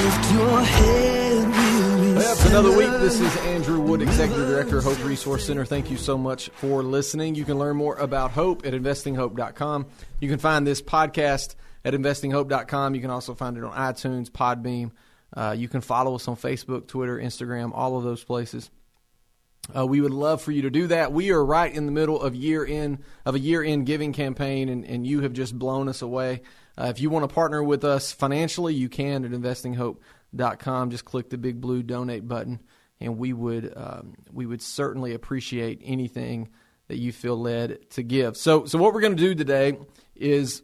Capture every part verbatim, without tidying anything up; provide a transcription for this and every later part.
lift your head, weary. Well, it's another week. This is Andrew Wood, Executive Director of Hope Resource Center. Thank you so much for listening. You can learn more about Hope at investing hope dot com. You can find this podcast at investing hope dot com. You can also find it on iTunes, Podbeam. Uh, you can follow us on Facebook, Twitter, Instagram, all of those places. Uh, we would love for you to do that. We are right in the middle of year end of a year-end giving campaign, and, and you have just blown us away. Uh, if you want to partner with us financially, you can at investing hope dot com. Just click the big blue donate button, and we would um, we would certainly appreciate anything that you feel led to give. So, so what we're going to do today is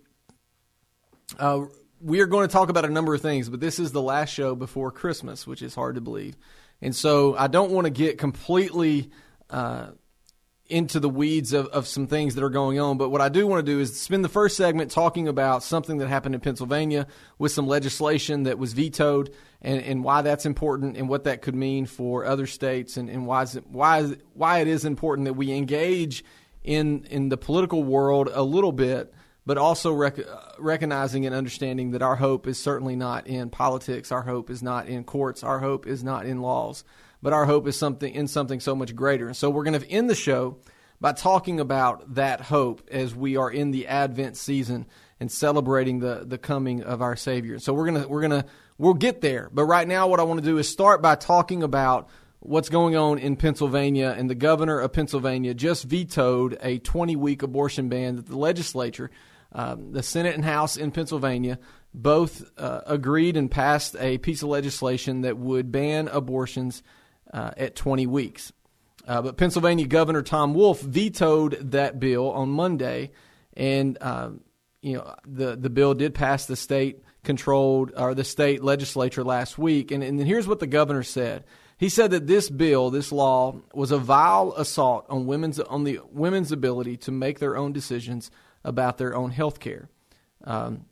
uh, we are going to talk about a number of things, but this is the last show before Christmas, which is hard to believe. And so I don't want to get completely uh, into the weeds of, of some things that are going on. But what I do want to do is spend the first segment talking about something that happened in Pennsylvania with some legislation that was vetoed, and, and why that's important and what that could mean for other states, and, and why, is it, why, is, why it is important that we engage in, in the political world a little bit, but also rec- recognizing and understanding that our hope is certainly not in politics. Our hope is not in courts. Our hope is not in laws. But our hope is something in something so much greater. And so we're going to end the show by talking about that hope as we are in the Advent season and celebrating the, the coming of our Savior. So we're gonna we're gonna we'll get there. But right now, what I want to do is start by talking about what's going on in Pennsylvania. And the governor of Pennsylvania just vetoed a twenty-week abortion ban that the legislature, Um, the Senate and House in Pennsylvania, both uh, agreed and passed a piece of legislation that would ban abortions uh, at twenty weeks. Uh, but Pennsylvania Governor Tom Wolf vetoed that bill on Monday, and um, you know the the bill did pass the state controlled or the state legislature last week. And, and here's what the governor said. He said that this bill, this law, was a vile assault on women's on the women's ability to make their own decisions about their own health care. Um,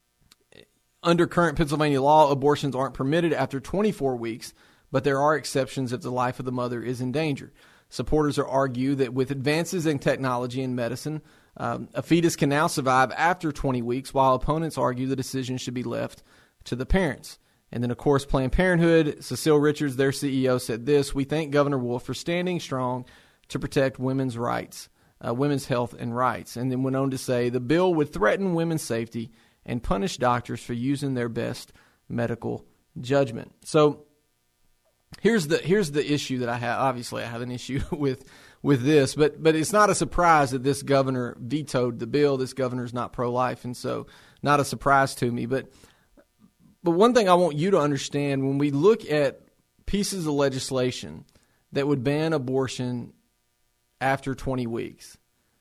under current Pennsylvania law, abortions aren't permitted after twenty-four weeks, but there are exceptions if the life of the mother is in danger. Supporters argue that with advances in technology and medicine, um, a fetus can now survive after twenty weeks, while opponents argue the decision should be left to the parents. And then, of course, Planned Parenthood, Cecile Richards, their C E O, said this: "We thank Governor Wolf for standing strong to protect women's rights. Uh, women's health and rights," and then went on to say the bill would threaten women's safety and punish doctors for using their best medical judgment. So here's the here's the issue that I have. Obviously, I have an issue with with this, but but it's not a surprise that this governor vetoed the bill. This governor is not pro-life, and so not a surprise to me. But but one thing I want you to understand: when we look at pieces of legislation that would ban abortion after twenty weeks,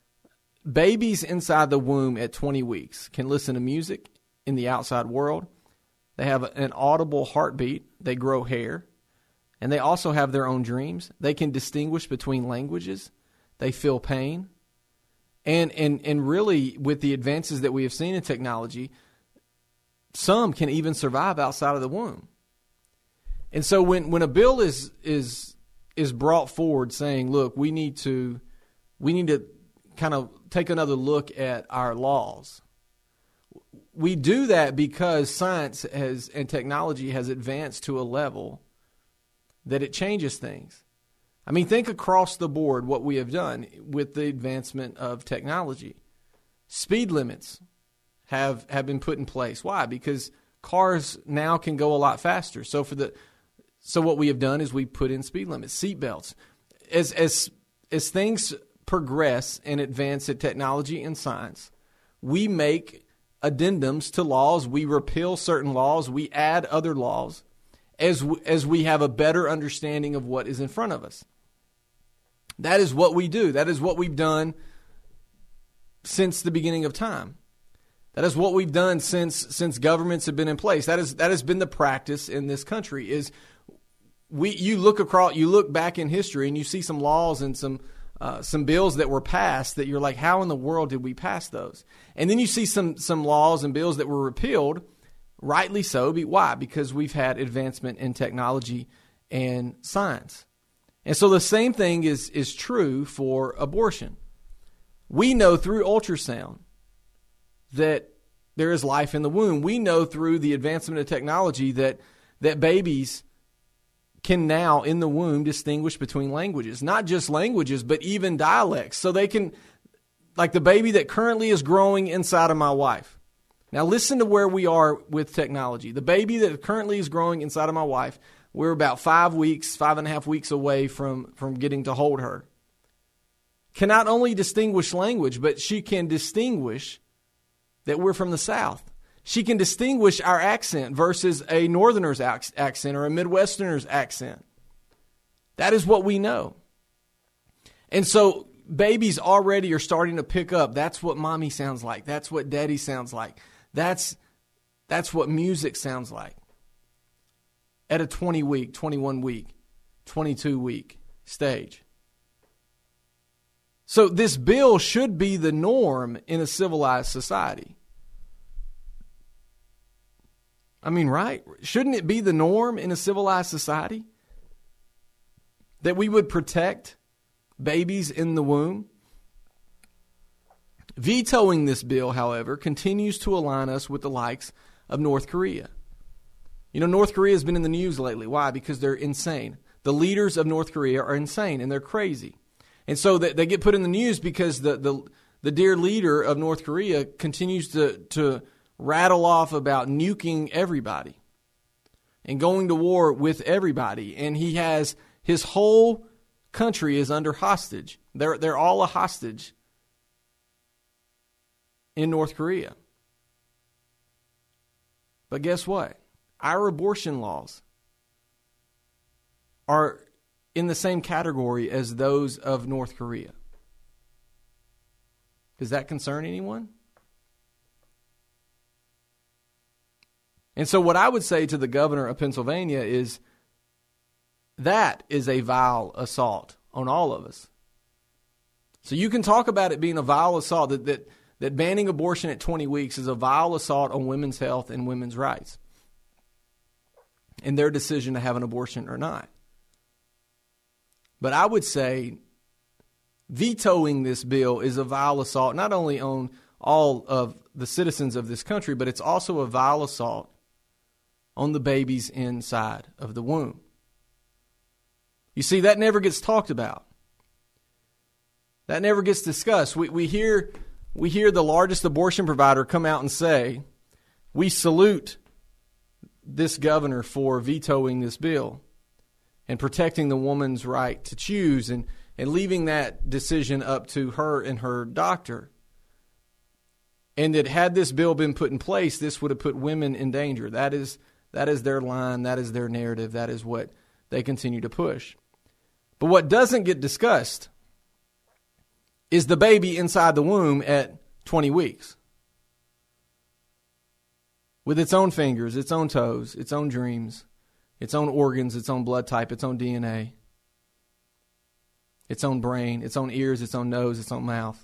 babies inside the womb at twenty weeks can listen to music in the outside world. They have an audible heartbeat. They grow hair. And they also have their own dreams. They can distinguish between languages. They feel pain. And, and, and really, with the advances that we have seen in technology, some can even survive outside of the womb. And so when, when a bill is is is brought forward saying, look, we need to we need to kind of take another look at our laws. We do that because science has and technology has advanced to a level that it changes things. I mean, think across the board what we have done with the advancement of technology. Speed limits have have been put in place. Why? Because cars now can go a lot faster. So for the So what we have done is we put in speed limits, seat belts. As as as things progress and advance in technology and science, we make addendums to laws. We repeal certain laws. We add other laws as w- as we have a better understanding of what is in front of us. That is what we do. That is what we've done since the beginning of time. That is what we've done since since governments have been in place. That is that has been the practice in this country. Is we you look across you look back in history and you see some laws and some uh, some bills that were passed that you're like, how in the world did we pass those? And then you see some some laws and bills that were repealed, rightly so. Why? Because we've had advancement in technology and science. And so the same thing is is true for abortion. We know through ultrasound that there is life in the womb. We know through the advancement of technology that that babies can now in the womb distinguish between languages, not just languages, but even dialects. So they can, like the baby that currently is growing inside of my wife. Now listen to where we are with technology. The baby that currently is growing inside of my wife, we're about five weeks, five and a half weeks away from, from getting to hold her. Can not only distinguish language, but she can distinguish that we're from the South. She can distinguish our accent versus a Northerner's accent or a Midwesterner's accent. That is what we know. And so babies already are starting to pick up. That's what mommy sounds like. That's what daddy sounds like. That's, that's what music sounds like. At a twenty-week, twenty-one-week, twenty-two-week stage. So this bill should be the norm in a civilized society. I mean, right? Shouldn't it be the norm in a civilized society that we would protect babies in the womb? Vetoing this bill, however, continues to align us with the likes of North Korea. You know, North Korea has been in the news lately. Why? Because they're insane. The leaders of North Korea are insane and they're crazy. And so they get put in the news because the, the, the dear leader of North Korea continues to, to rattle off about nuking everybody and going to war with everybody. And he has his whole country is under hostage. They're, they're all a hostage in North Korea. But guess what? Our abortion laws are in the same category as those of North Korea. Does that concern anyone? And so what I would say to the governor of Pennsylvania is that is a vile assault on all of us. So you can talk about it being a vile assault, that, that, that banning abortion at twenty weeks is a vile assault on women's health and women's rights and their decision to have an abortion or not. But I would say vetoing this bill is a vile assault not only on all of the citizens of this country, but it's also a vile assault on the babies inside of the womb. You see, that never gets talked about. That never gets discussed. We we hear we hear the largest abortion provider come out and say, "We salute this governor for vetoing this bill and protecting the woman's right to choose and, and leaving that decision up to her and her doctor." And that had this bill been put in place, this would have put women in danger. That is that is their line. That is their narrative. That is what they continue to push. But what doesn't get discussed is the baby inside the womb at twenty weeks. With its own fingers, its own toes, its own dreams, its own organs, its own blood type, its own D N A, its own brain, its own ears, its own nose, its own mouth.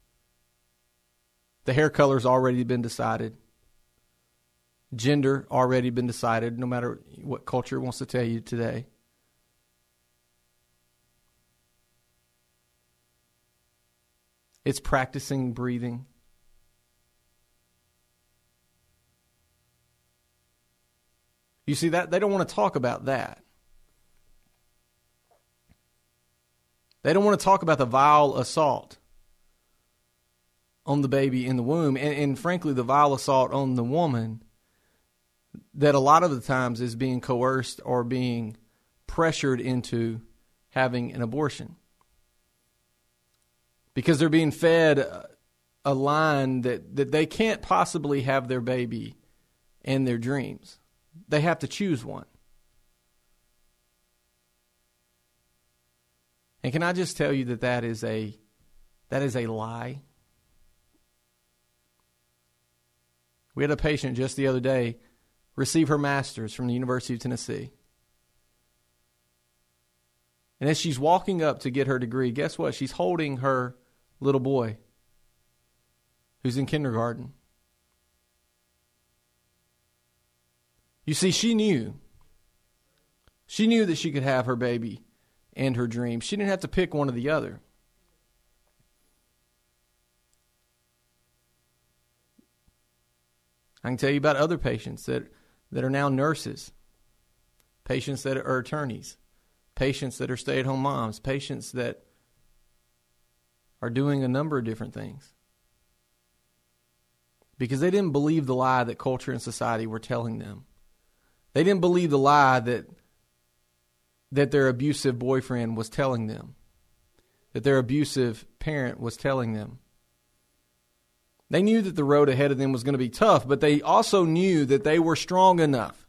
The hair color's already been decided. Gender already been decided, no matter what culture wants to tell you today. It's practicing breathing. You see, that they don't want to talk about that. They don't want to talk about the vile assault on the baby in the womb, and, and frankly, the vile assault on the woman that a lot of the times is being coerced or being pressured into having an abortion. Because they're being fed a line that, that they can't possibly have their baby and their dreams. They have to choose one. And can I just tell you that that is a, that is a lie? We had a patient just the other day receive her master's from the University of Tennessee. And as she's walking up to get her degree, guess what? She's holding her little boy who's in kindergarten. You see, she knew. She knew that she could have her baby and her dream. She didn't have to pick one or the other. I can tell you about other patients that, that are now nurses patients that are attorneys, patients that are stay-at-home moms, patients that are doing a number of different things. Because they didn't believe the lie that culture and society were telling them. They didn't believe the lie that that their abusive boyfriend was telling them, that their abusive parent was telling them. They knew that the road ahead of them was going to be tough, but they also knew that they were strong enough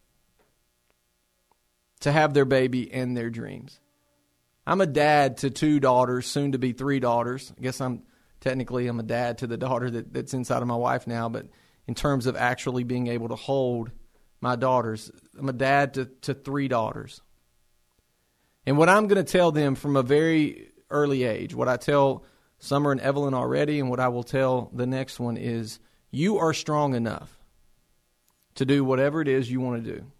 to have their baby and their dreams. I'm a dad to two daughters, soon to be three daughters. I guess I'm technically I'm a dad to the daughter that, that's inside of my wife now, but in terms of actually being able to hold my daughters, I'm a dad to, to three daughters. And what I'm going to tell them from a very early age, what I tell Summer and Evelyn already, and what I will tell the next one is, you are strong enough to do whatever it is you want to do.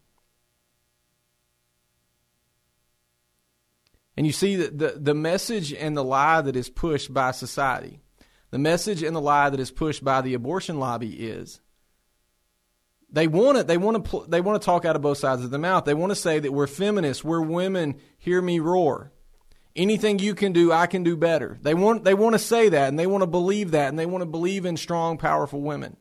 And you see that the, the message and the lie that is pushed by society, the message and the lie that is pushed by the abortion lobby is, They want it. They want to. They want to talk out of both sides of their mouth. They want to say that we're feminists, we're women. Hear me roar. Anything you can do, I can do better. They want. They want to say that, and they want to believe that, and they want to believe in strong, powerful women.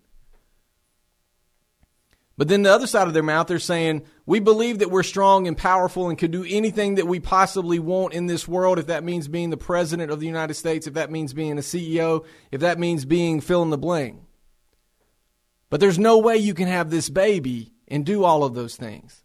But then the other side of their mouth, they're saying we believe that we're strong and powerful and can do anything that we possibly want in this world. If that means being the president of the United States, if that means being a C E O, if that means being fill in the blank. But there's no way you can have this baby and do all of those things.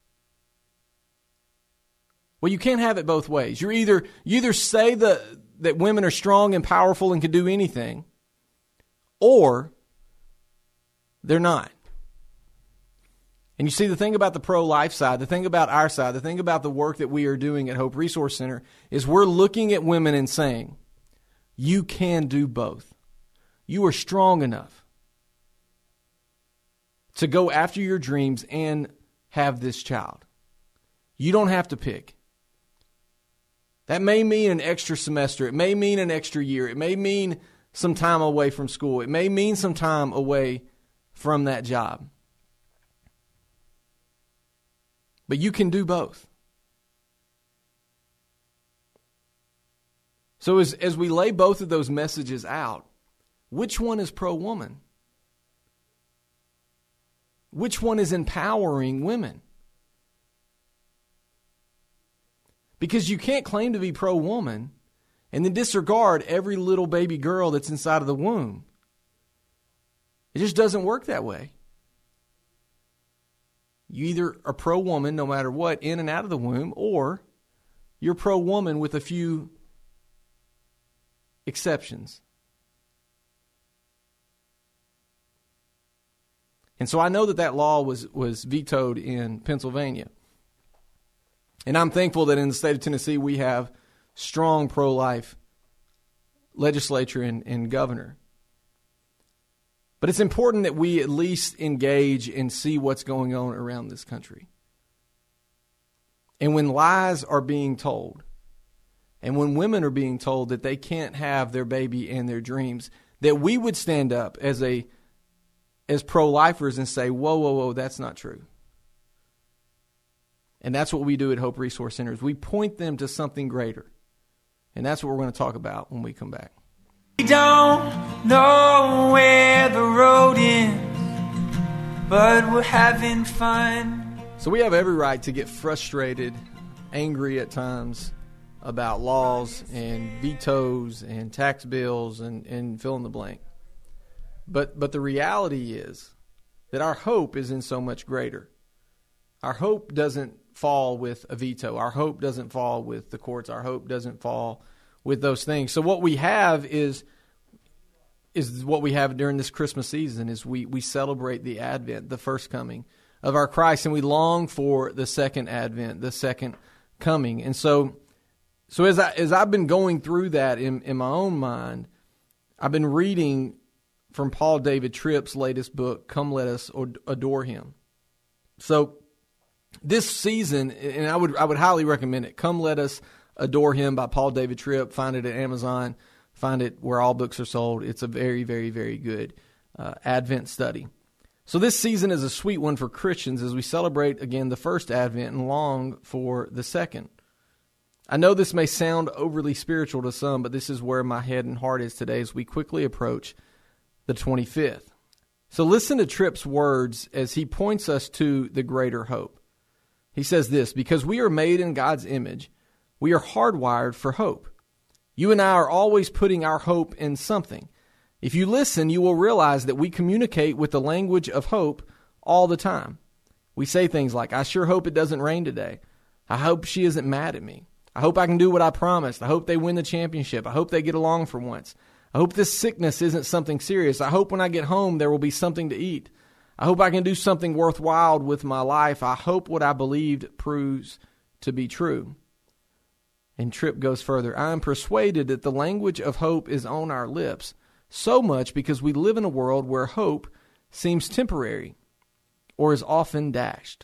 Well, you can't have it both ways. You're either you either say the, that women are strong and powerful and can do anything, or they're not. And you see, the thing about the pro-life side, the thing about our side, the thing about the work that we are doing at Hope Resource Center is we're looking at women and saying, you can do both. You are strong enough to go after your dreams and have this child. You don't have to pick. That may mean an extra semester. It may mean an extra year. It may mean some time away from school. It may mean some time away from that job. But you can do both. So as, as we lay both of those messages out, which one is pro-woman? Which one is empowering women? Because you can't claim to be pro-woman and then disregard every little baby girl that's inside of the womb. It just doesn't work that way. You either are pro-woman no matter what, in and out of the womb, or you're pro-woman with a few exceptions. And so I know that that law was, was vetoed in Pennsylvania. And I'm thankful that in the state of Tennessee we have strong pro-life legislature and, and governor. But it's important that we at least engage and see what's going on around this country. And when lies are being told, and when women are being told that they can't have their baby and their dreams, that we would stand up as a as pro-lifers and say, whoa, whoa, whoa, that's not true. And that's what we do at Hope Resource Centers. We point them to something greater. And that's what we're going to talk about when we come back. We don't know where the road ends, but we're having fun. So we have every right to get frustrated, angry at times about laws and vetoes and tax bills and, and fill in the blank. But but the reality is that our hope is in so much greater. Our hope doesn't fall with a veto. Our hope doesn't fall with the courts. Our hope doesn't fall with those things. So what we have is is what we have during this Christmas season is we, we celebrate the Advent, the first coming of our Christ, and we long for the second Advent, the second coming. And so so as I as I've been going through that in, in my own mind, I've been reading from Paul David Tripp's latest book, Come Let Us Adore Him. So this season, and I would I would highly recommend it, Come Let Us Adore Him by Paul David Tripp. Find it at Amazon. Find it where all books are sold. It's a very, very, very good uh, Advent study. So this season is a sweet one for Christians as we celebrate again the first Advent and long for the second. I know this may sound overly spiritual to some, but this is where my head and heart is today as we quickly approach the twenty-fifth. So listen to Tripp's words as he points us to the greater hope. He says this, because we are made in God's image, we are hardwired for hope. You and I are always putting our hope in something. If you listen, you will realize that we communicate with the language of hope all the time. We say things like, I sure hope it doesn't rain today. I hope she isn't mad at me. I hope I can do what I promised. I hope they win the championship. I hope they get along for once. I hope this sickness isn't something serious. I hope when I get home there will be something to eat. I hope I can do something worthwhile with my life. I hope what I believed proves to be true. And Tripp goes further. I am persuaded that the language of hope is on our lips, so much because we live in a world where hope seems temporary or is often dashed.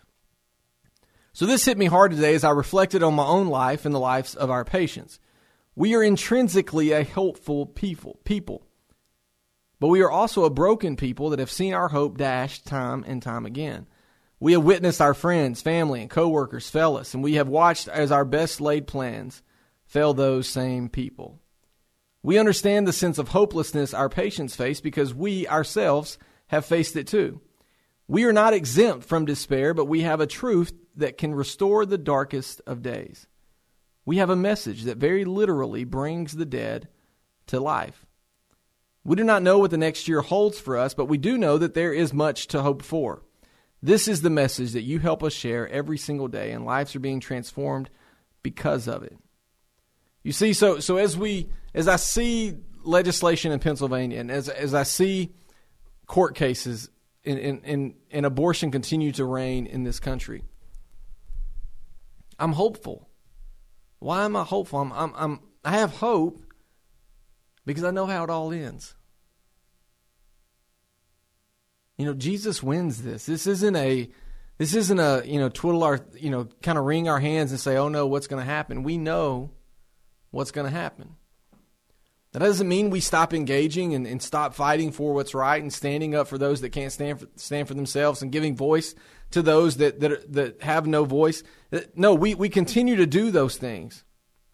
So this hit me hard today as I reflected on my own life and the lives of our patients. We are intrinsically a hopeful people, people, but we are also a broken people that have seen our hope dashed time and time again. We have witnessed our friends, family, and coworkers fail us, and we have watched as our best laid plans fail those same people. We understand the sense of hopelessness our patients face because we ourselves have faced it too. We are not exempt from despair, but we have a truth that can restore the darkest of days. We have a message that very literally brings the dead to life. We do not know what the next year holds for us, but we do know that there is much to hope for. This is the message that you help us share every single day, and lives are being transformed because of it. You see, so so as we as I see legislation in Pennsylvania, and as as I see court cases in in, in, in abortion continue to reign in this country, I'm hopeful. Why am I hopeful? I'm, I'm, I'm, I have hope because I know how it all ends. You know, Jesus wins this. This isn't a, this isn't a, you know, twiddle our, you know, kind of wring our hands and say, oh no, what's going to happen? We know what's going to happen. That doesn't mean we stop engaging and, and stop fighting for what's right and standing up for those that can't stand for, stand for themselves and giving voice to those that, that, that have no voice. No, we, we continue to do those things.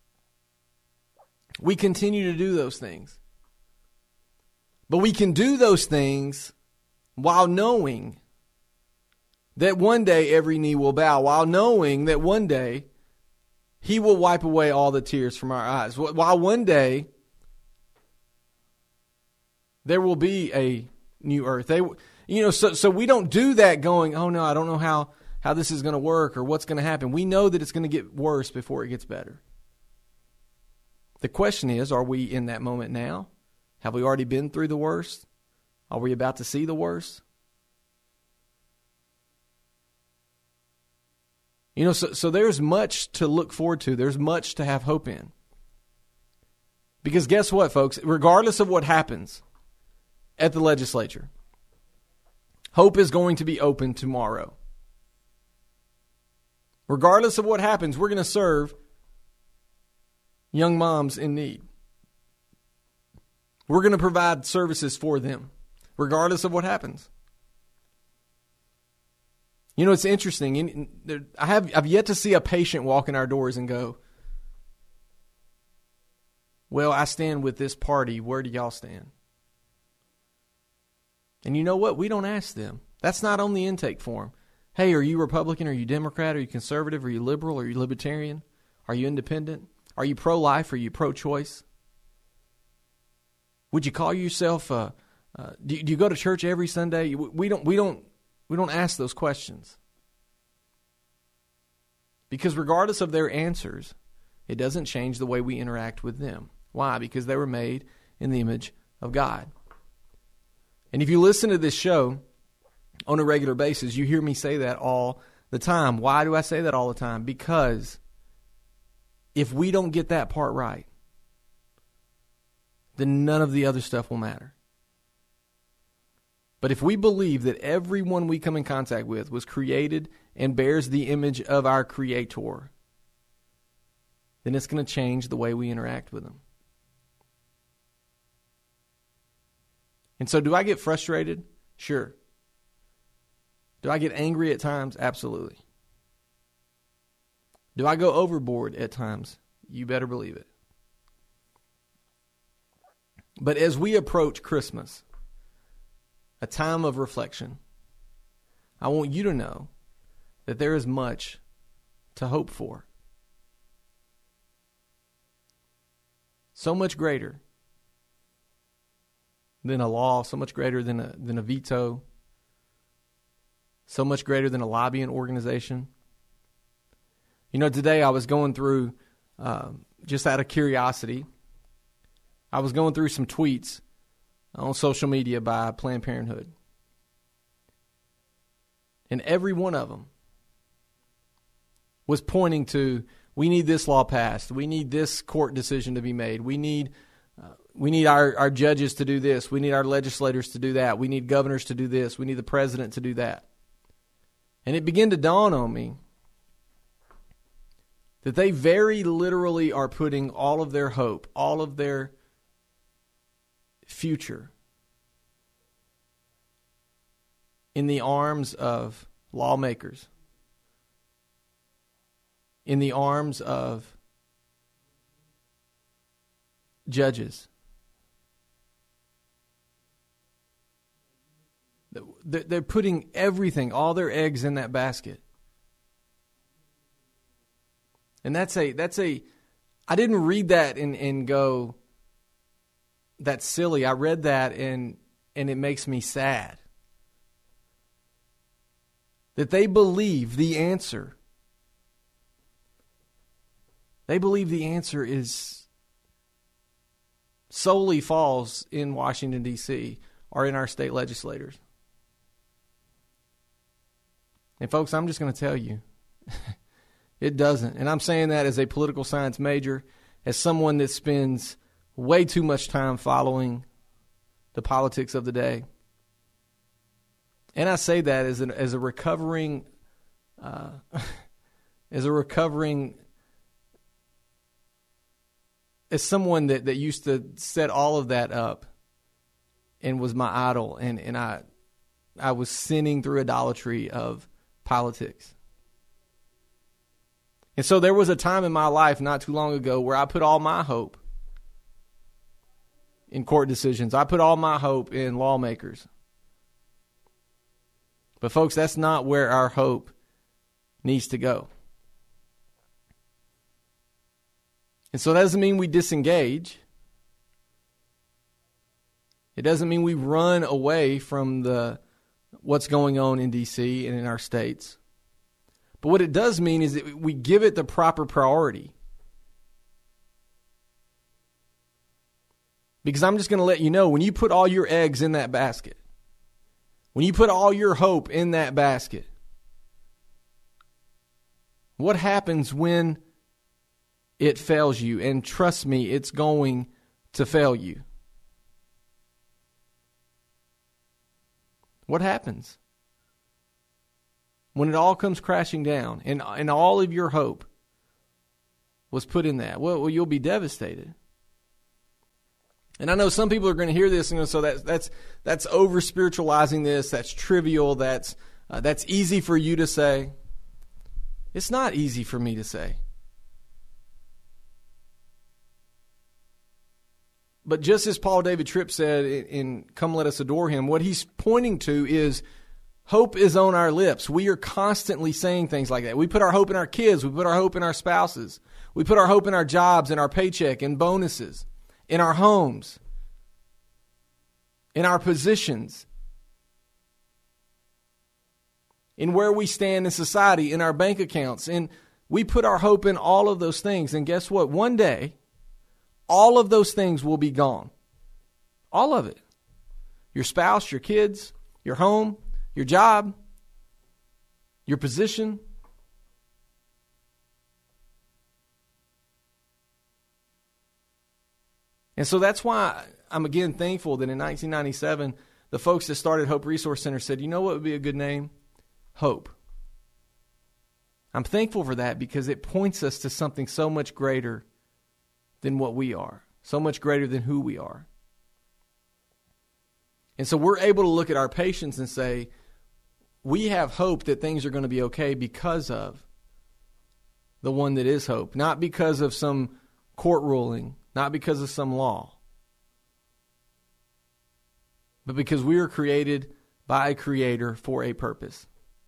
We continue to do those things. But we can do those things while knowing that one day every knee will bow, while knowing that one day He will wipe away all the tears from our eyes, while one day there will be a new earth. They, you know, so so we don't do that going, oh no, I don't know how, how this is going to work or what's going to happen. We know that it's going to get worse before it gets better. The question is, are we in that moment now? Have we already been through the worst? Are we about to see the worst? You know, so, so there's much to look forward to. There's much to have hope in. Because guess what, folks? Regardless of what happens at the legislature, hope is going to be open tomorrow. Regardless of what happens, we're going to serve young moms in need. We're going to provide services for them, regardless of what happens. You know, it's interesting. I have I've yet to see a patient walk in our doors and go, well, I stand with this party. Where do y'all stand? And you know what? We don't ask them. That's not on the intake form. Hey, are you Republican? Are you Democrat? Are you conservative? Are you liberal? Are you libertarian? Are you independent? Are you pro-life? Are you pro-choice? Would you call yourself? Uh, uh, do, do you go to church every Sunday? We don't. We don't. We don't ask those questions because regardless of their answers, it doesn't change the way we interact with them. Why? Because they were made in the image of God. And if you listen to this show on a regular basis, you hear me say that all the time. Why do I say that all the time? Because if we don't get that part right, then none of the other stuff will matter. But if we believe that everyone we come in contact with was created and bears the image of our Creator, then it's going to change the way we interact with them. And so do I get frustrated? Sure. Do I get angry at times? Absolutely. Do I go overboard at times? You better believe it. But as we approach Christmas, a time of reflection, I want you to know that there is much to hope for. So much greater than a law, so much greater than a, than a veto, so much greater than a lobbying organization. You know, today I was going through, uh, just out of curiosity, I was going through some tweets on social media by Planned Parenthood. And every one of them was pointing to, we need this law passed. We need this court decision to be made. We need uh, we need our, our judges to do this. We need our legislators to do that. We need governors to do this. We need the president to do that. And it began to dawn on me that they very literally are putting all of their hope, all of their future in the arms of lawmakers, in the arms of judges. They're putting everything, all their eggs in that basket. And that's a, that's a, I didn't read that and, and go, that's silly. I read that and, and it makes me sad. That they believe the answer. They believe the answer is solely falls in Washington, D C or in our state legislators. And folks, I'm just going to tell you, it doesn't. And I'm saying that as a political science major, as someone that spends way too much time following the politics of the day. And I say that as an as a recovering, uh, as a recovering, as someone that, that used to set all of that up and was my idol, and, and I I was sinning through idolatry of politics. And so there was a time in my life not too long ago where I put all my hope in court decisions. I put all my hope in lawmakers. But folks, that's not where our hope needs to go. And so that doesn't mean we disengage. It doesn't mean we run away from the what's going on in D C and in our states. But what it does mean is that we give it the proper priority. Because I'm just going to let you know, when you put all your eggs in that basket, when you put all your hope in that basket, what happens when it fails you? And trust me, it's going to fail you. What happens when it all comes crashing down and, and all of your hope was put in that? Well, well, you'll be devastated. And I know some people are going to hear this and go, so that's that's that's over spiritualizing this. That's trivial. That's uh, that's easy for you to say. It's not easy for me to say. But just as Paul David Tripp said in, in Come Let Us Adore Him, what he's pointing to is hope is on our lips. We are constantly saying things like that. We put our hope in our kids. We put our hope in our spouses. We put our hope in our jobs, in our paycheck, in bonuses, in our homes, in our positions, in where we stand in society, in our bank accounts. And we put our hope in all of those things. And guess what? One day, all of those things will be gone. All of it. Your spouse, your kids, your home, your job, your position. And so that's why I'm again thankful that in nineteen ninety-seven, the folks that started Hope Resource Center said, you know what would be a good name? Hope. I'm thankful for that because it points us to something so much greater than what we are, so much greater than who we are. And so we're able to look at our patients and say, we have hope that things are going to be okay because of the one that is hope, not because of some court ruling, not because of some law, but because we are created by a creator for a purpose.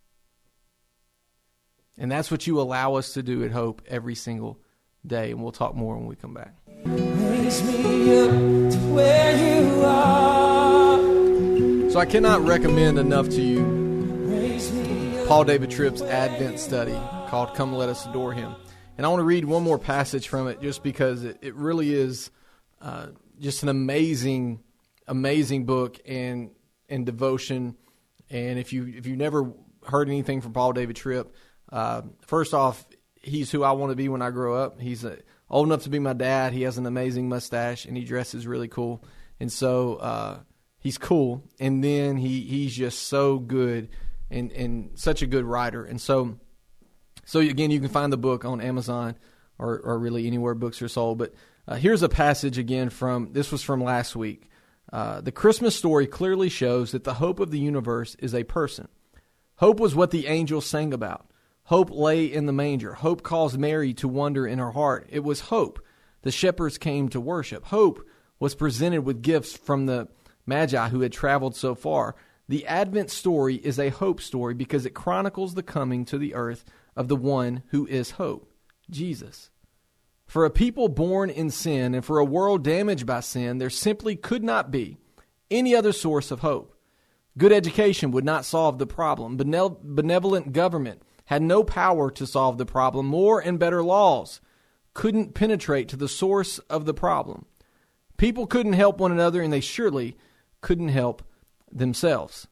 And that's what you allow us to do at Hope every single day. And we'll talk more when we come back. Raise me up to where you are. So I cannot recommend enough to you Paul David Tripp's Advent study called Come Let Us Adore Him. And I want to read one more passage from it just because it, it really is uh, just an amazing, amazing book and and devotion. And if you if you never heard anything from Paul David Tripp, uh, first off, he's who I want to be when I grow up. He's uh, old enough to be my dad. He has an amazing mustache and he dresses really cool. And so uh, he's cool. And then he he's just so good and and such a good writer. And so so again, you can find the book on Amazon or or really anywhere books are sold. But uh, here's a passage again from this was from last week. Uh, the Christmas story clearly shows that the hope of the universe is a person. Hope was what the angels sang about. Hope lay in the manger. Hope caused Mary to wonder in her heart. It was hope the shepherds came to worship. Hope was presented with gifts from the Magi who had traveled so far. The Advent story is a hope story because it chronicles the coming to the earth of the one who is hope, Jesus. For a people born in sin and for a world damaged by sin, there simply could not be any other source of hope. Good education would not solve the problem. Benevolent government had no power to solve the problem. More and better laws couldn't penetrate to the source of the problem. People couldn't help one another, and they surely couldn't help themselves.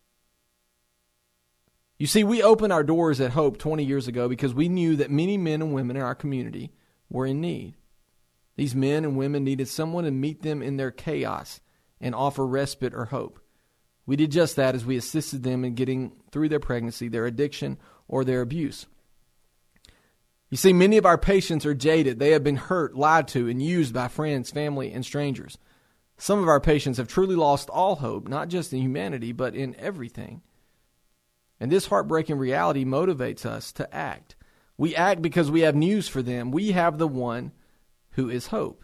You see, we opened our doors at Hope twenty years ago because we knew that many men and women in our community were in need. These men and women needed someone to meet them in their chaos and offer respite or hope. We did just that as we assisted them in getting through their pregnancy, their addiction, or their abuse. You see, many of our patients are jaded. They have been hurt, lied to, and used by friends, family, and strangers. Some of our patients have truly lost all hope, not just in humanity, but in everything. And this heartbreaking reality motivates us to act. We act because we have news for them. We have the one who is hope.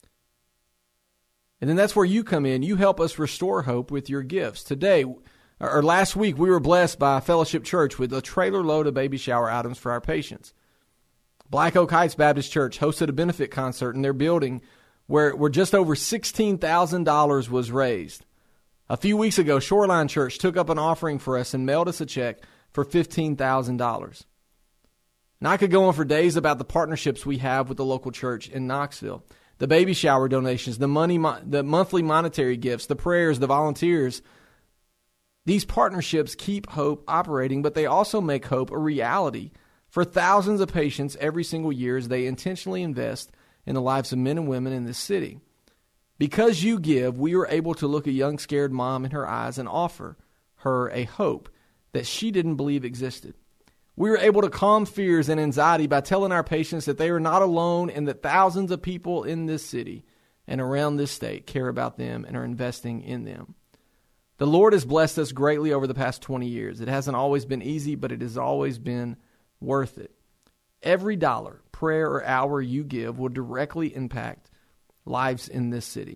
And then that's where you come in. You help us restore hope with your gifts. Today, or last week, we were blessed by Fellowship Church with a trailer load of baby shower items for our patients. Black Oak Heights Baptist Church hosted a benefit concert in their building where, where just over sixteen thousand dollars was raised. A few weeks ago, Shoreline Church took up an offering for us and mailed us a check for fifteen thousand dollars. Now, I could go on for days about the partnerships we have with the local church in Knoxville. The baby shower donations, the money, the monthly monetary gifts, the prayers, the volunteers. These partnerships keep hope operating, but they also make hope a reality for thousands of patients every single year as they intentionally invest in the lives of men and women in this city. Because you give, we are able to look a young, scared mom in her eyes and offer her a hope that she didn't believe existed. We are able to calm fears and anxiety by telling our patients that they are not alone and that thousands of people in this city and around this state care about them and are investing in them. The Lord has blessed us greatly over the past twenty years. It hasn't always been easy, but it has always been worth it. Every dollar, prayer, or hour you give will directly impact lives in this city.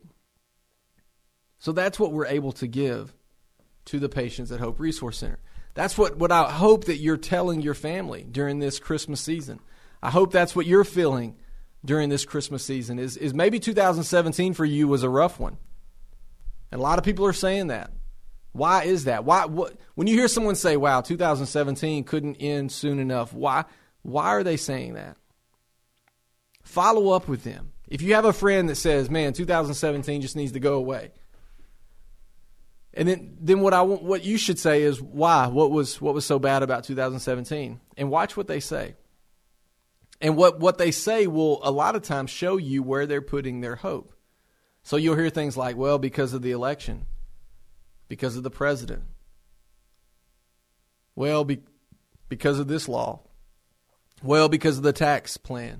So that's what we're able to give to the patients at Hope Resource Center. That's what, what I hope that you're telling your family during this Christmas season. I hope that's what you're feeling during this Christmas season is, is maybe two thousand seventeen for you was a rough one. And a lot of people are saying that. Why is that? Why? What, when you hear someone say, wow, two thousand seventeen couldn't end soon enough, why, why are they saying that? Follow up with them. If you have a friend that says, man, two thousand seventeen just needs to go away, and then, then what I want, what you should say is why? What was what was so bad about two thousand seventeen? And watch what they say. And what, what they say will a lot of times show you where they're putting their hope. So you'll hear things like, well, because of the election, because of the president, well, be, because of this law, well, because of the tax plan.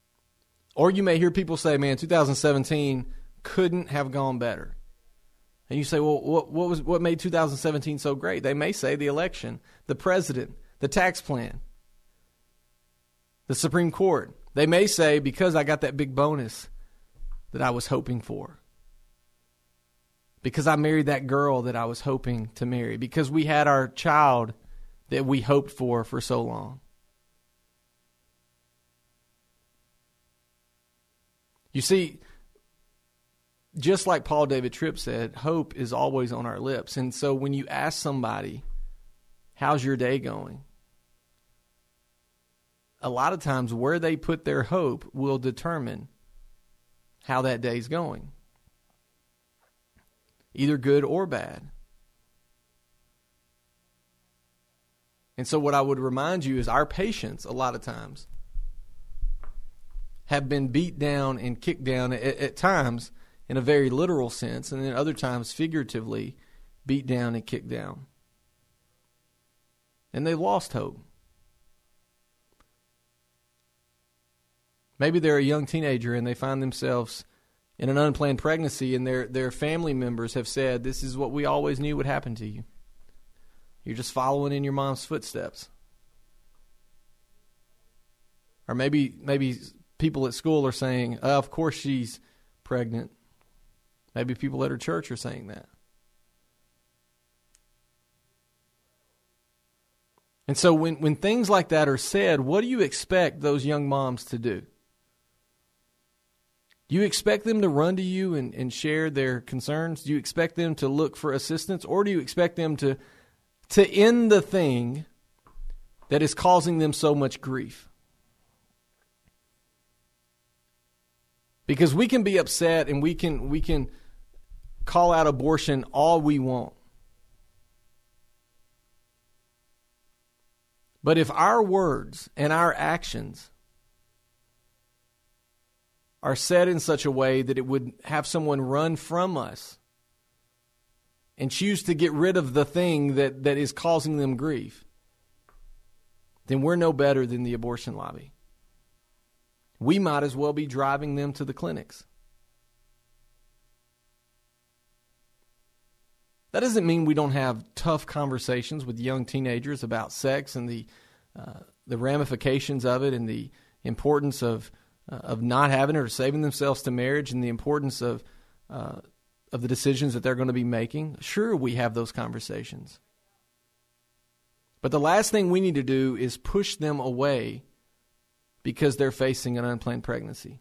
Or you may hear people say, man, two thousand seventeen couldn't have gone better. And you say, well, what, what was what made two thousand seventeen so great? They may say the election, the president, the tax plan, the Supreme Court. They may say because I got that big bonus that I was hoping for. Because I married that girl that I was hoping to marry. Because we had our child that we hoped for for so long. You see, just like Paul David Tripp said, hope is always on our lips. And so when you ask somebody, how's your day going? A lot of times where they put their hope will determine how that day's going. Either good or bad. And so what I would remind you is our patience, a lot of times, have been beat down and kicked down at, at times in a very literal sense, and then other times figuratively beat down and kicked down. And they lost hope. Maybe they're a young teenager and they find themselves in an unplanned pregnancy, and their, their family members have said, this is what we always knew would happen to you. You're just following in your mom's footsteps. Or maybe maybe people at school are saying, oh, of course she's pregnant. Maybe people at her church are saying that. And so when, when things like that are said, what do you expect those young moms to do? Do you expect them to run to you and, and share their concerns? Do you expect them to look for assistance? Or do you expect them to, to end the thing that is causing them so much grief? Because we can be upset and we can we can call out abortion all we want. But if our words and our actions are said in such a way that it would have someone run from us and choose to get rid of the thing that, that is causing them grief, then we're no better than the abortion lobby. We might as well be driving them to the clinics. That doesn't mean we don't have tough conversations with young teenagers about sex and the uh, the ramifications of it and the importance of uh, of not having it or saving themselves to marriage and the importance of uh, of the decisions that they're going to be making. Sure, we have those conversations. But the last thing we need to do is push them away because they're facing an unplanned pregnancy.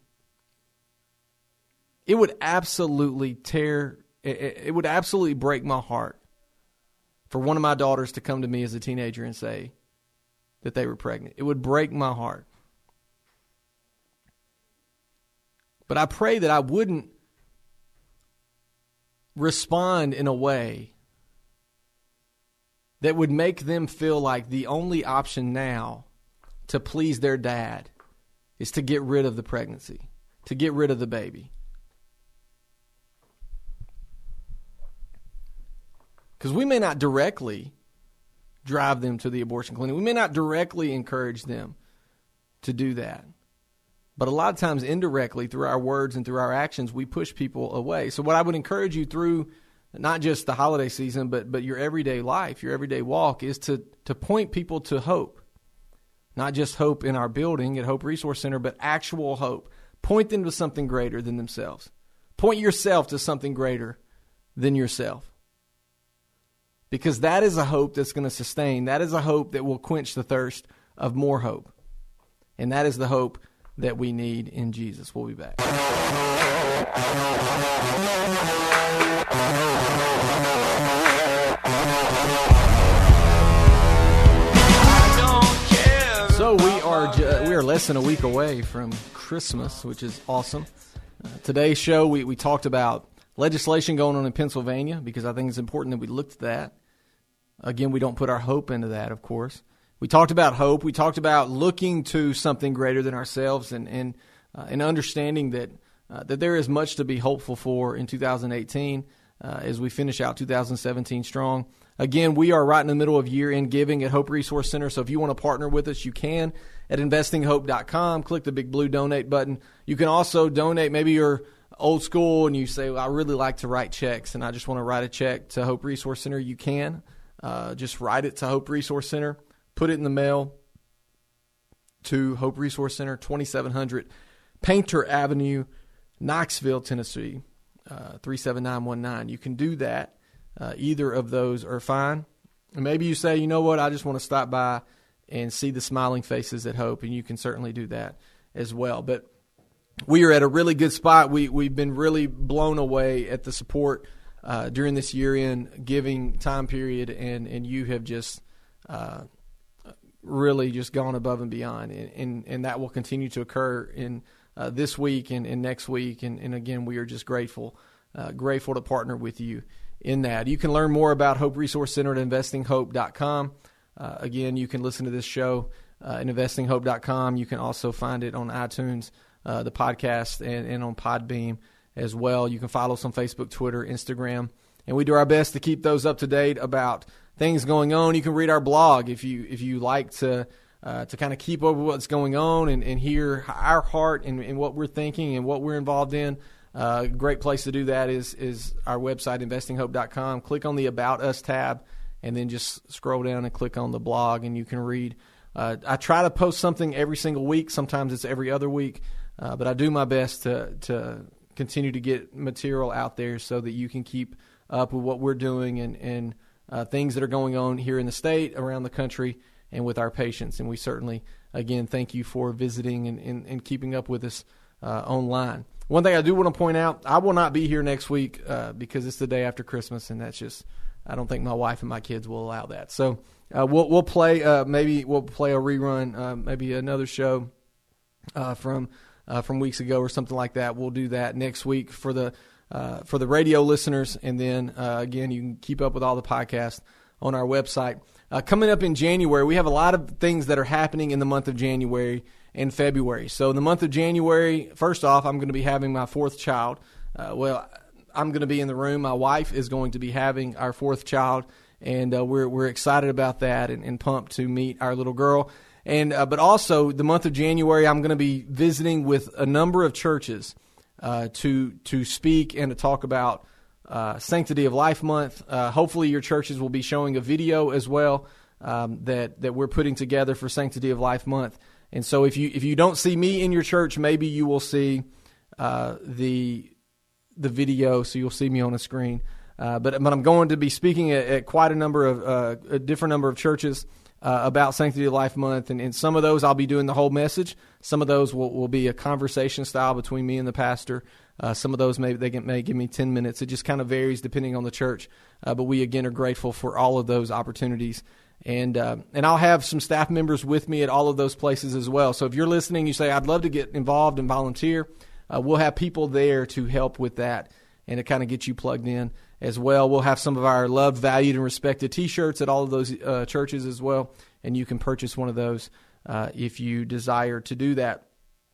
It would absolutely tear, it would absolutely break my heart for one of my daughters to come to me as a teenager and say that they were pregnant. It would break my heart. But I pray that I wouldn't respond in a way that would make them feel like the only option now to please their dad is to get rid of the pregnancy, to get rid of the baby. Because we may not directly drive them to the abortion clinic. We may not directly encourage them to do that. But a lot of times indirectly, through our words and through our actions, we push people away. So what I would encourage you through not just the holiday season, but but your everyday life, your everyday walk, is to, to point people to hope. Not just hope in our building at Hope Resource Center, but actual hope. Point them to something greater than themselves. Point yourself to something greater than yourself. Because that is a hope that's going to sustain. That is a hope that will quench the thirst of more hope. And that is the hope that we need in Jesus. We'll be back. So we are ju- we are less than a week away from Christmas, which is awesome. Uh, today's show, we, we talked about legislation going on in Pennsylvania because I think it's important that we looked at that. Again, we don't put our hope into that, of course. We talked about hope. We talked about looking to something greater than ourselves and and, uh, and understanding that uh, that there is much to be hopeful for in two thousand eighteen uh, as we finish out two thousand seventeen strong. Again, we are right in the middle of year-end giving at Hope Resource Center, so if you want to partner with us, you can at investing hope dot com. Click the big blue donate button. You can also donate. Maybe you're old school and you say, well, I really like to write checks and I just want to write a check to Hope Resource Center, you can. Uh, just write it to Hope Resource Center, put it in the mail to Hope Resource Center, twenty-seven hundred Painter Avenue, Knoxville, Tennessee, uh, three seven nine one nine. You can do that. Uh, either of those are fine. And maybe you say, you know what, I just want to stop by and see the smiling faces at Hope, and you can certainly do that as well. But we are at a really good spot. We, we've been really blown away at the support uh, during this year-end giving time period, and, and you have just uh, really just gone above and beyond. And, and, and that will continue to occur in uh, this week and, and next week. And, and, again, we are just grateful, uh, grateful to partner with you in that. You can learn more about Hope Resource Center at investing hope dot com. Uh, again, you can listen to this show uh, at investing hope dot com. You can also find it on iTunes, uh, the podcast, and, and on Podbeam as well. You can follow us on Facebook, Twitter, Instagram, and we do our best to keep those up to date about things going on. You can read our blog if you if you like to uh, to kind of keep up with what's going on and, and hear our heart and, and what we're thinking and what we're involved in. Uh, a great place to do that is is our website, investing hope dot com. Click on the About Us tab, and then just scroll down and click on the blog, and you can read. Uh, I try to post something every single week. Sometimes it's every other week, uh, but I do my best to to continue to get material out there so that you can keep up with what we're doing and, and uh, things that are going on here in the state, around the country, and with our patients. And we certainly, again, thank you for visiting and, and, and keeping up with us uh, online. One thing I do want to point out, I will not be here next week uh, because it's the day after Christmas, and that's just, I don't think my wife and my kids will allow that. So uh, we'll we'll play uh, maybe we'll play a rerun, uh, maybe another show uh, from uh, from weeks ago or something like that. We'll do that next week for the uh, for the radio listeners, and then uh, again, you can keep up with all the podcasts on our website. Uh, coming up in January, we have a lot of things that are happening in the month of January and February. So in the month of January, first off, I'm going to be having my fourth child. Uh, well, I'm going to be in the room. My wife is going to be having our fourth child, and uh, we're we're excited about that and, and pumped to meet our little girl. And uh, but also the month of January, I'm going to be visiting with a number of churches uh, to to speak and to talk about uh, Sanctity of Life Month. Uh, hopefully, your churches will be showing a video as well um, that that we're putting together for Sanctity of Life Month. And so if you if you don't see me in your church, maybe you will see uh, the the video, so you'll see me on a screen. Uh, but but I'm going to be speaking at, at quite a number of uh, a different number of churches uh, about Sanctity of Life Month, and in some of those I'll be doing the whole message. Some of those will, will be a conversation style between me and the pastor. Uh, some of those maybe they can, may give me ten minutes. It just kind of varies depending on the church. Uh, but we again are grateful for all of those opportunities. And uh, and I'll have some staff members with me at all of those places as well. So if you're listening, you say, I'd love to get involved and volunteer, uh, we'll have people there to help with that and to kind of get you plugged in as well. We'll have some of our loved, valued, and respected T-shirts at all of those uh, churches as well, and you can purchase one of those uh, if you desire to do that.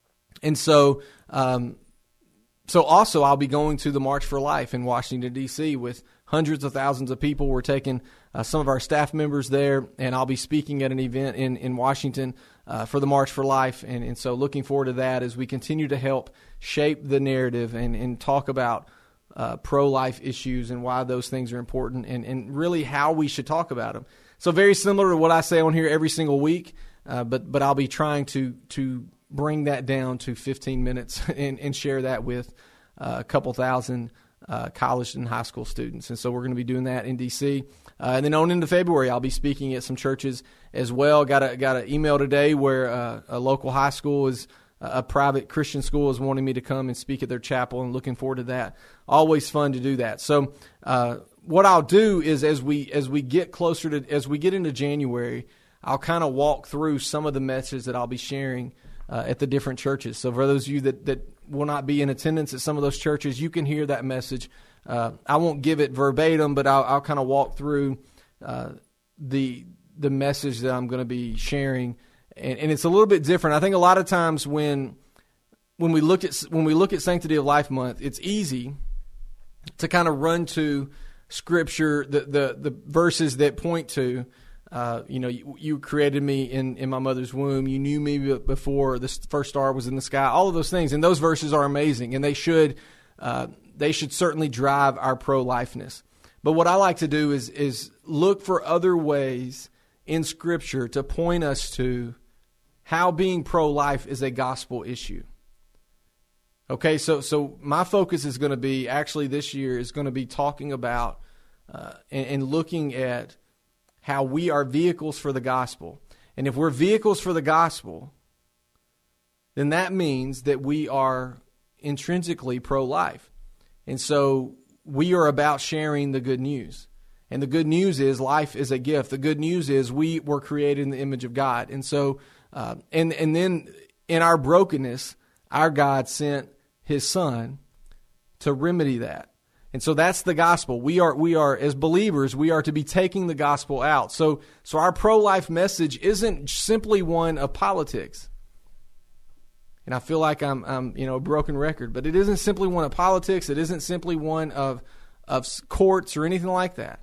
And so um, so also I'll be going to the March for Life in Washington, D C with hundreds of thousands of people. We're taking uh, some of our staff members there, and I'll be speaking at an event in, in Washington uh, for the March for Life. And, and so looking forward to that as we continue to help shape the narrative and, and talk about uh, pro-life issues and why those things are important and, and really how we should talk about them. So very similar to what I say on here every single week, uh, but but I'll be trying to to bring that down to fifteen minutes and, and share that with uh, a couple thousand Uh, college and high school students. And so we're going to be doing that in D C. Uh, and then on into February, I'll be speaking at some churches as well. Got a got an email today where uh, a local high school is a private Christian school is wanting me to come and speak at their chapel, and looking forward to that. Always fun to do that. So uh, what I'll do is as we as we get closer to as we get into January, I'll kind of walk through some of the messages that I'll be sharing uh, at the different churches. So for those of you that that will not be in attendance at some of those churches, you can hear that message. Uh, I won't give it verbatim, but I'll, I'll kind of walk through uh, the the message that I'm going to be sharing, and, and it's a little bit different. I think a lot of times when when we look at when we look at Sanctity of Life Month, it's easy to kind of run to Scripture, the the, the verses that point to. Uh, you know, you, you created me in, in my mother's womb. You knew me before the first star was in the sky. All of those things, and those verses are amazing, and they should uh, they should certainly drive our pro-lifeness. But what I like to do is is look for other ways in Scripture to point us to how being pro-life is a gospel issue. Okay, so so my focus is going to be, actually this year, is going to be talking about uh, and, and looking at how we are vehicles for the gospel. And if we're vehicles for the gospel, then that means that we are intrinsically pro-life. And so we are about sharing the good news. And the good news is life is a gift. The good news is we were created in the image of God. And so, uh, and and then in our brokenness, our God sent His Son to remedy that. And so that's the gospel. We are, we are as believers, we are to be taking the gospel out. So, so our pro-life message isn't simply one of politics. And I feel like I'm, I'm, you know, a broken record, but it isn't simply one of politics. It isn't simply one of, of courts or anything like that.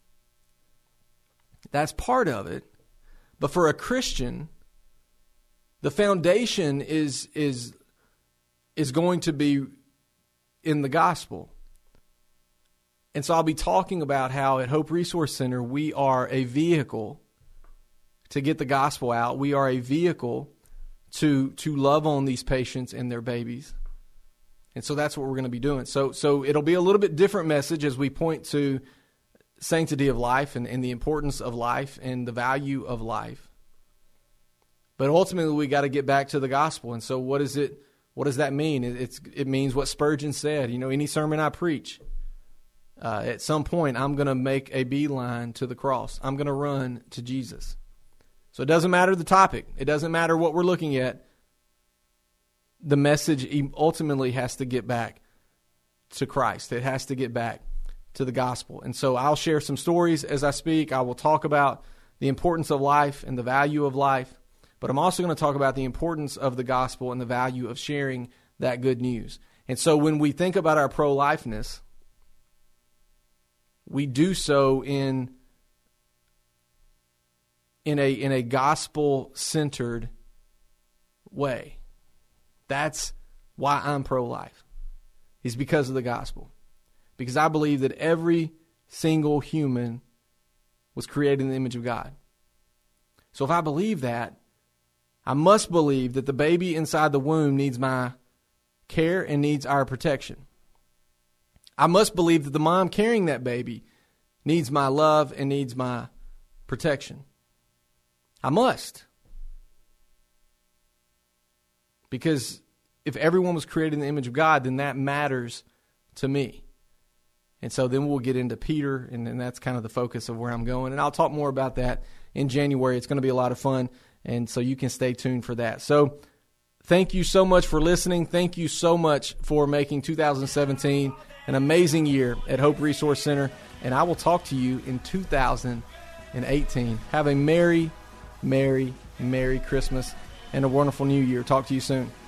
That's part of it. But for a Christian, the foundation is, is, is going to be in the gospel. And so I'll be talking about how at Hope Resource Center, we are a vehicle to get the gospel out. We are a vehicle to to love on these patients and their babies. And so that's what we're going to be doing. So so it'll be a little bit different message as we point to sanctity of life and, and the importance of life and the value of life. But ultimately, we got to get back to the gospel. And so what is it? What does that mean? It, it's, it means what Spurgeon said. You know, any sermon I preach, uh, at some point, I'm going to make a beeline to the cross. I'm going to run to Jesus. So it doesn't matter the topic. It doesn't matter what we're looking at. The message ultimately has to get back to Christ. It has to get back to the gospel. And so I'll share some stories as I speak. I will talk about the importance of life and the value of life. But I'm also going to talk about the importance of the gospel and the value of sharing that good news. And so when we think about our pro-lifeness, we do so in, in a, in a gospel-centered way. That's why I'm pro-life, is because of the gospel. Because I believe that every single human was created in the image of God. So if I believe that, I must believe that the baby inside the womb needs my care and needs our protection. I must believe that the mom carrying that baby needs my love and needs my protection. I must. Because if everyone was created in the image of God, then that matters to me. And so then we'll get into Peter, and, and that's kind of the focus of where I'm going. And I'll talk more about that in January. It's going to be a lot of fun. And so you can stay tuned for that. So thank you so much for listening. Thank you so much for making two thousand seventeen an amazing year at Hope Resource Center. And I will talk to you in two thousand eighteen. Have a merry, merry, merry Christmas and a wonderful new year. Talk to you soon.